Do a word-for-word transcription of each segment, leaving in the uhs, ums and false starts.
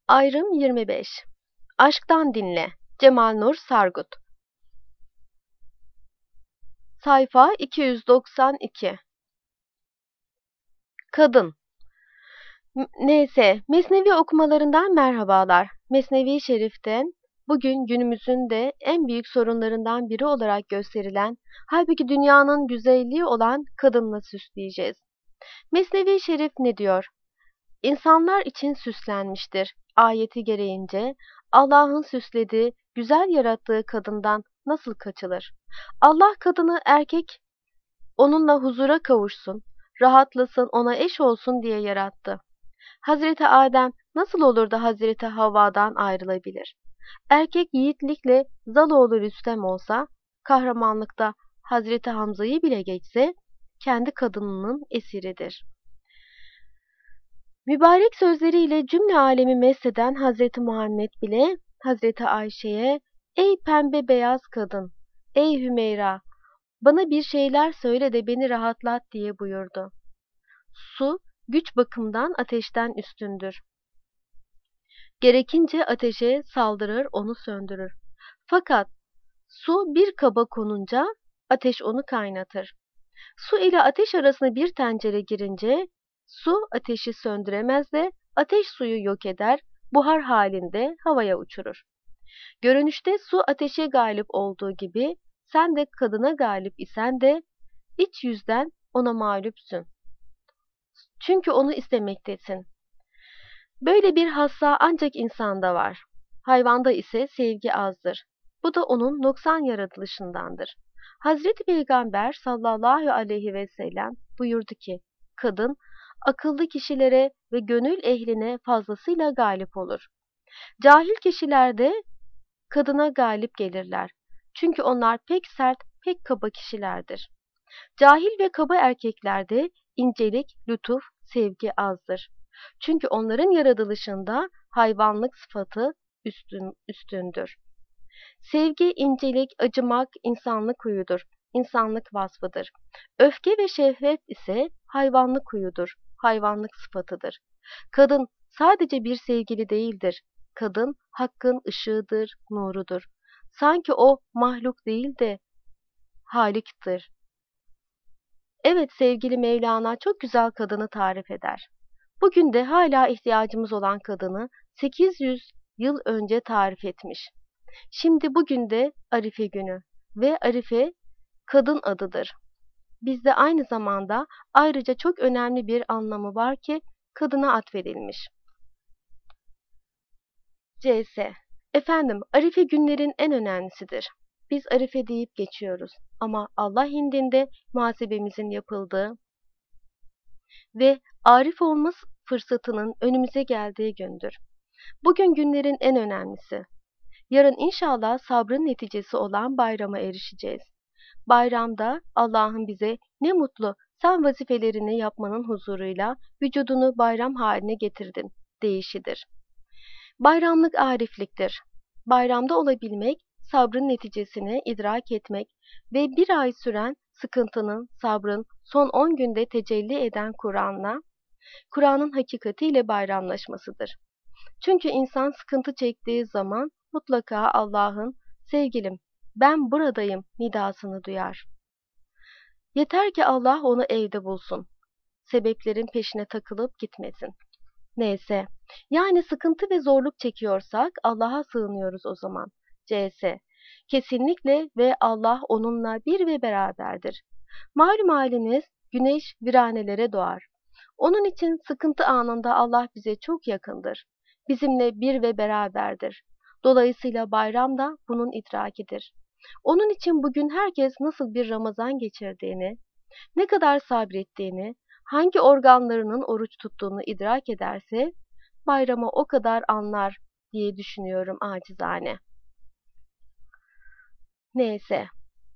Ayrım yirmi beş. Aşktan dinle. Cemal Nur Sargut. Sayfa iki yüz doksan iki. Kadın. M- Neyse, Mesnevi okumalarından merhabalar. Mesnevi Şerif'ten bugün günümüzün de en büyük sorunlarından biri olarak gösterilen, halbuki dünyanın güzelliği olan kadınla süsleyeceğiz. Mesnevi Şerif ne diyor? İnsanlar için süslenmiştir. Ayeti gereğince Allah'ın süslediği, güzel yarattığı kadından nasıl kaçılır? Allah kadını erkek onunla huzura kavuşsun, rahatlasın, ona eş olsun diye yarattı. Hazreti Adem nasıl olur da Hazreti Havva'dan ayrılabilir? Erkek yiğitlikle Zaloğlu Rüstem olsa, kahramanlıkta Hazreti Hamza'yı bile geçse, kendi kadınının esiridir. Mübarek sözleriyle cümle alemi mesheden Hazreti Muhammed bile Hazreti Ayşe'ye "Ey pembe beyaz kadın, ey Hümeyra, bana bir şeyler söyle de beni rahatlat" diye buyurdu. Su, güç bakımından ateşten üstündür. Gerekince ateşe saldırır, onu söndürür. Fakat su bir kaba konunca ateş onu kaynatır. Su ile ateş arasına bir tencere girince su ateşi söndüremez de ateş suyu yok eder, buhar halinde havaya uçurur. Görünüşte su ateşe galip olduğu gibi sen de kadına galip isen de iç yüzden ona mağlupsun. Çünkü onu istemektesin. Böyle bir hassa ancak insanda var. Hayvanda ise sevgi azdır. Bu da onun noksan yaratılışındandır. Hazreti Peygamber sallallahu aleyhi ve sellem buyurdu ki, kadın akıllı kişilere ve gönül ehline fazlasıyla galip olur. Cahil kişiler de kadına galip gelirler. Çünkü onlar pek sert, pek kaba kişilerdir. Cahil ve kaba erkeklerde incelik, lütuf, sevgi azdır. Çünkü onların yaratılışında hayvanlık sıfatı üstün, üstündür. Sevgi, incelik, acımak insanlık huyudur, insanlık vasfıdır. Öfke ve şehvet ise hayvanlık huyudur, hayvanlık sıfatıdır. Kadın sadece bir sevgili değildir. Kadın hakkın ışığıdır, nurudur. Sanki o mahluk değil de Halik'tir. Evet, sevgili Mevlana çok güzel kadını tarif eder. Bugün de hala ihtiyacımız olan kadını sekiz yüz yıl önce tarif etmiş. Şimdi bugün de Arife günü ve Arife kadın adıdır. Bizde aynı zamanda ayrıca çok önemli bir anlamı var ki kadına atfedilmiş. C S. Efendim, Arife günlerin en önemlisidir. Biz Arife deyip geçiyoruz ama Allah indinde muhasebemizin yapıldığı ve arif olma fırsatının önümüze geldiği gündür. Bugün günlerin en önemlisi. Yarın inşallah sabrın neticesi olan bayrama erişeceğiz. Bayramda Allah'ın bize ne mutlu sen vazifelerini yapmanın huzuruyla vücudunu bayram haline getirdin deyişidir. Bayramlık arifliktir. Bayramda olabilmek, sabrın neticesini idrak etmek ve bir ay süren sıkıntının, sabrın son on günde tecelli eden Kur'an'la, Kur'an'ın hakikatiyle bayramlaşmasıdır. Çünkü insan sıkıntı çektiği zaman mutlaka Allah'ın "Sevgilim, ben buradayım" nidasını duyar. Yeter ki Allah onu evde bulsun. Sebeplerin peşine takılıp gitmesin. Neyse, yani sıkıntı ve zorluk çekiyorsak Allah'a sığınıyoruz o zaman. C S. Kesinlikle ve Allah onunla bir ve beraberdir. Malum haliniz güneş viranelere doğar. Onun için sıkıntı anında Allah bize çok yakındır. Bizimle bir ve beraberdir. Dolayısıyla bayram da bunun idrakidir. Onun için bugün herkes nasıl bir Ramazan geçirdiğini, ne kadar sabrettiğini, hangi organlarının oruç tuttuğunu idrak ederse, bayramı o kadar anlar diye düşünüyorum acizane. Neyse,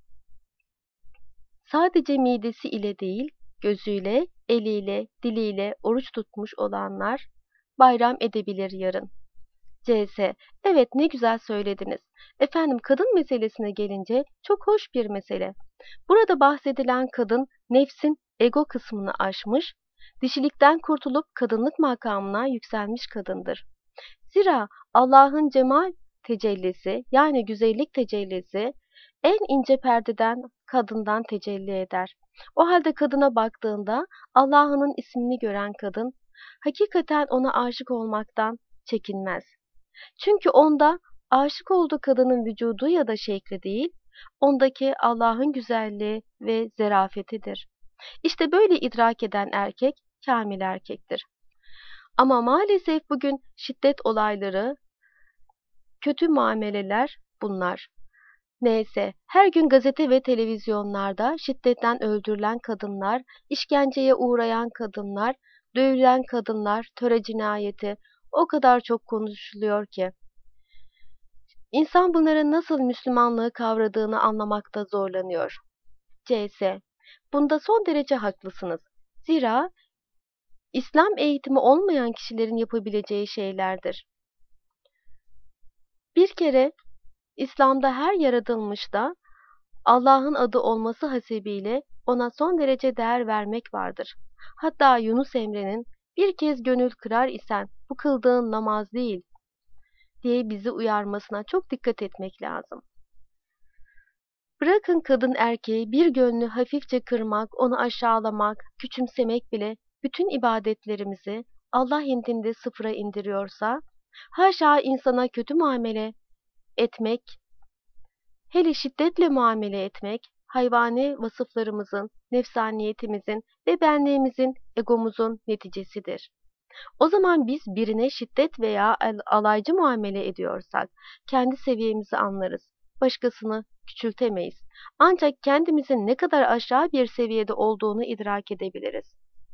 sadece midesi ile değil, gözüyle, eliyle, diliyle oruç tutmuş olanlar bayram edebilir yarın. C S. Evet, ne güzel söylediniz. Efendim, kadın meselesine gelince çok hoş bir mesele. Burada bahsedilen kadın nefsin ego kısmını aşmış, dişilikten kurtulup kadınlık makamına yükselmiş kadındır. Zira Allah'ın cemal tecellisi yani güzellik tecellisi en ince perdeden kadından tecelli eder. O halde kadına baktığında Allah'ın ismini gören kadın hakikaten ona aşık olmaktan çekinmez. Çünkü onda aşık olduğu kadının vücudu ya da şekli değil, ondaki Allah'ın güzelliği ve zerafetidir. İşte böyle idrak eden erkek kamil erkektir. Ama maalesef bugün şiddet olayları, kötü muameleler bunlar. Neyse, her gün gazete ve televizyonlarda şiddetten öldürülen kadınlar, işkenceye uğrayan kadınlar, dövülen kadınlar, töre cinayeti o kadar çok konuşuluyor ki. İnsan bunların nasıl Müslümanlığı kavradığını anlamakta zorlanıyor. C S. Bunda son derece haklısınız. Zira İslam eğitimi olmayan kişilerin yapabileceği şeylerdir. Bir kere İslam'da her yaratılmışta Allah'ın adı olması hasebiyle ona son derece değer vermek vardır. Hatta Yunus Emre'nin bir kez gönül kırar isen bu kıldığın namaz değil diye bizi uyarmasına çok dikkat etmek lazım. Bırakın kadın erkeği bir gönlü hafifçe kırmak, onu aşağılamak, küçümsemek bile bütün ibadetlerimizi Allah indinde sıfıra indiriyorsa, haşa insana kötü muamele etmek, hele şiddetle muamele etmek, hayvani vasıflarımızın, nefsaniyetimizin ve benliğimizin, egomuzun neticesidir. O zaman biz birine şiddet veya alaycı muamele ediyorsak, kendi seviyemizi anlarız, başkasını küçültemeyiz. Ancak kendimizin ne kadar aşağı bir seviyede olduğunu idrak edebiliriz.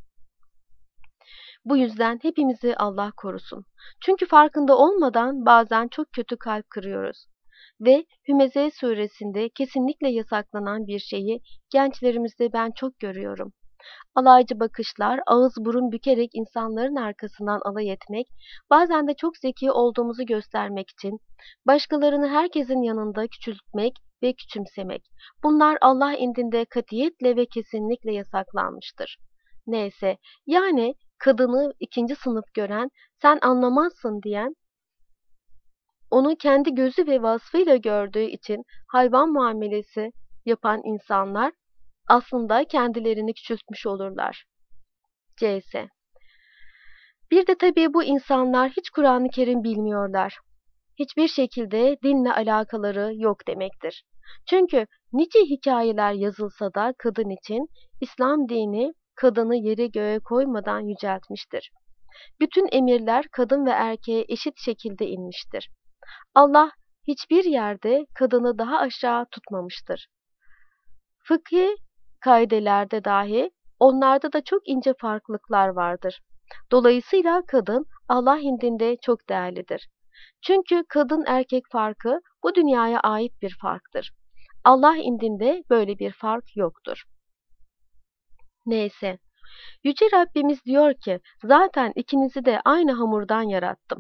Bu yüzden hepimizi Allah korusun. Çünkü farkında olmadan bazen çok kötü kalp kırıyoruz. Ve Hümeze suresinde kesinlikle yasaklanan bir şeyi gençlerimizde ben çok görüyorum. Alaycı bakışlar, ağız burun bükerek insanların arkasından alay etmek, bazen de çok zeki olduğumuzu göstermek için, başkalarını herkesin yanında küçültmek ve küçümsemek. Bunlar Allah indinde katiyetle ve kesinlikle yasaklanmıştır. Neyse, yani kadını ikinci sınıf gören, sen anlamazsın diyen, onu kendi gözü ve vasfıyla gördüğü için hayvan muamelesi yapan insanlar aslında kendilerini küçültmüş olurlar. C S. Bir de tabii bu insanlar hiç Kur'an-ı Kerim bilmiyorlar. Hiçbir şekilde dinle alakaları yok demektir. Çünkü nice hikayeler yazılsa da kadın için İslam dini kadını yere göğe koymadan yüceltmiştir. Bütün emirler kadın ve erkeğe eşit şekilde inmiştir. Allah hiçbir yerde kadını daha aşağı tutmamıştır. Fıkhi kaidelerde dahi onlarda da çok ince farklılıklar vardır. Dolayısıyla kadın Allah indinde çok değerlidir. Çünkü kadın erkek farkı bu dünyaya ait bir farktır. Allah indinde böyle bir fark yoktur. Neyse, Yüce Rabbimiz diyor ki, zaten ikinizi de aynı hamurdan yarattım.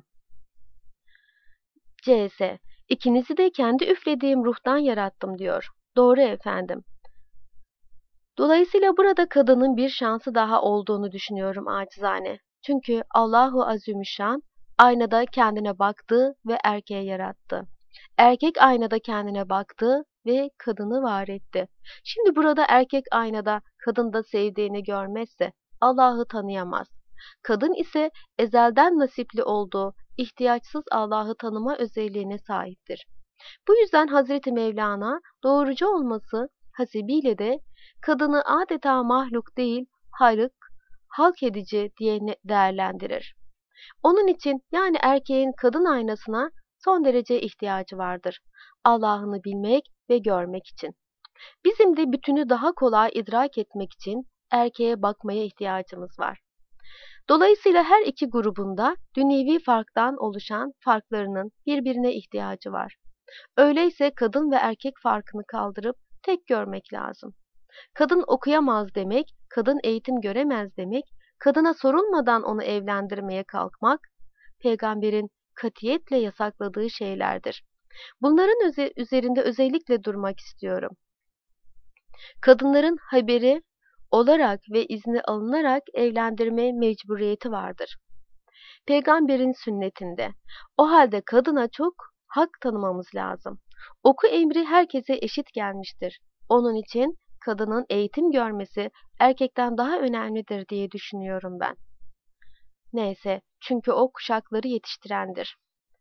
C S. İkinizi de kendi üflediğim ruhtan yarattım diyor. Doğru efendim. Dolayısıyla burada kadının bir şansı daha olduğunu düşünüyorum acizane. Çünkü Allahu Azimüşşan aynada kendine baktı ve erkeği yarattı. Erkek aynada kendine baktı ve kadını var etti. Şimdi burada erkek aynada kadında sevdiğini görmezse Allah'ı tanıyamaz. Kadın ise ezelden nasipli olduğu ihtiyaçsız Allah'ı tanıma özelliğine sahiptir. Bu yüzden Hazreti Mevlana doğurucu olması hasebiyle de kadını adeta mahluk değil, halık, halk edici diye değerlendirir. Onun için yani erkeğin kadın aynasına son derece ihtiyacı vardır. Allah'ını bilmek ve görmek için. Bizim de bütünü daha kolay idrak etmek için erkeğe bakmaya ihtiyacımız var. Dolayısıyla her iki grubunda dünyevi farktan oluşan farklarının birbirine ihtiyacı var. Öyleyse kadın ve erkek farkını kaldırıp tek görmek lazım. Kadın okuyamaz demek, kadın eğitim göremez demek, kadına sorulmadan onu evlendirmeye kalkmak, peygamberin katiyetle yasakladığı şeylerdir. Bunların üzerinde özellikle durmak istiyorum. Kadınların haberi olarak ve izni alınarak evlendirme mecburiyeti vardır. peygamberin sünnetinde. O halde kadına çok hak tanımamız lazım. Oku emri herkese eşit gelmiştir. Onun için kadının eğitim görmesi erkekten daha önemlidir diye düşünüyorum ben. Neyse, çünkü o kuşakları yetiştirendir.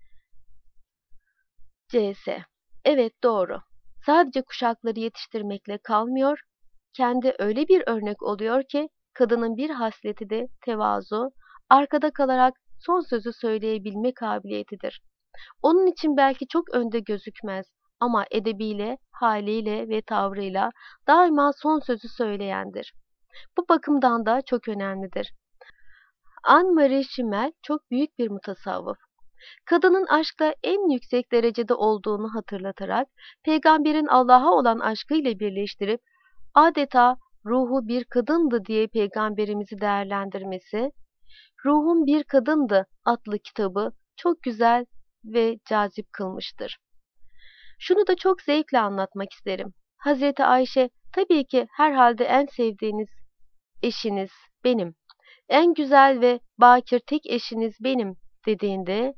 C S. Evet, doğru. Sadece kuşakları yetiştirmekle kalmıyor, kendi öyle bir örnek oluyor ki kadının bir hasleti de tevazu, arkada kalarak son sözü söyleyebilme kabiliyetidir. Onun için belki çok önde gözükmez ama edebiyle, haliyle ve tavrıyla daima son sözü söyleyendir. Bu bakımdan da çok önemlidir. Anne-Marie Schimmel çok büyük bir mutasavvıf. Kadının aşkla en yüksek derecede olduğunu hatırlatarak, peygamberin Allah'a olan aşkıyla birleştirip, adeta ruhu bir kadındı diye peygamberimizi değerlendirmesi, Ruhum Bir Kadındı adlı kitabı çok güzel ve cazip kılmıştır. Şunu da çok zevkle anlatmak isterim. Hazreti Ayşe, tabii ki herhalde en sevdiğiniz eşiniz benim, en güzel ve bakir tek eşiniz benim dediğinde,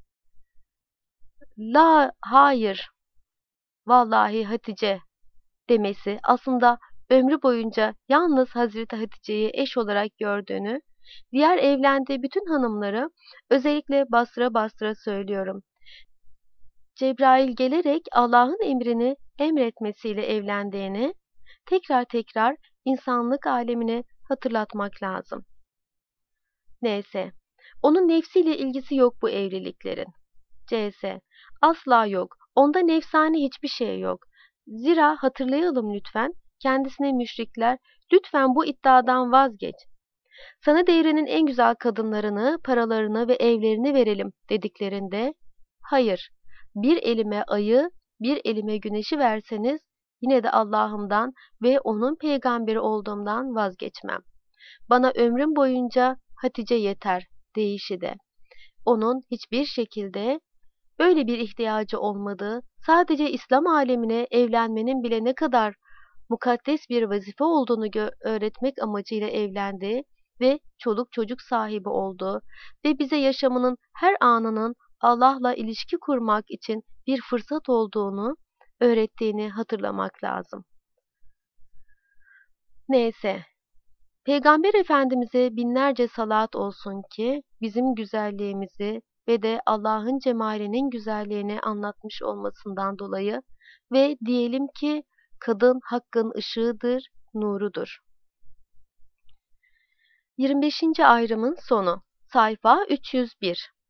la hayır, vallahi Hatice demesi aslında ömrü boyunca yalnız Hazreti Hatice'yi eş olarak gördüğünü, diğer evlendiği bütün hanımları özellikle bastıra bastıra söylüyorum. Cebrail gelerek Allah'ın emrini emretmesiyle evlendiğini tekrar tekrar insanlık alemine hatırlatmak lazım. Neyse, onun nefsiyle ilgisi yok bu evliliklerin. C S. Asla yok. Onda nefsani hiçbir şey yok. Zira hatırlayalım lütfen, kendisine müşrikler, lütfen bu iddiadan vazgeç. Sana devrenin en güzel kadınlarını, paralarını ve evlerini verelim dediklerinde, hayır, bir elime ayı, bir elime güneşi verseniz, yine de Allah'ımdan ve onun peygamberi olduğumdan vazgeçmem. Bana ömrüm boyunca Hatice yeter deyişi de. Onun hiçbir şekilde böyle bir ihtiyacı olmadığı, sadece İslam alemine evlenmenin bile ne kadar mukaddes bir vazife olduğunu öğretmek amacıyla evlendiği ve çoluk çocuk sahibi olduğu ve bize yaşamının her anının Allah'la ilişki kurmak için bir fırsat olduğunu öğrettiğini hatırlamak lazım. Neyse, Peygamber Efendimiz'e binlerce salat olsun ki bizim güzelliğimizi ve de Allah'ın cemalinin güzelliğini anlatmış olmasından dolayı ve diyelim ki kadın hakkın ışığıdır, nurudur. yirmi beşinci ayrımın sonu. Sayfa üç yüz bir.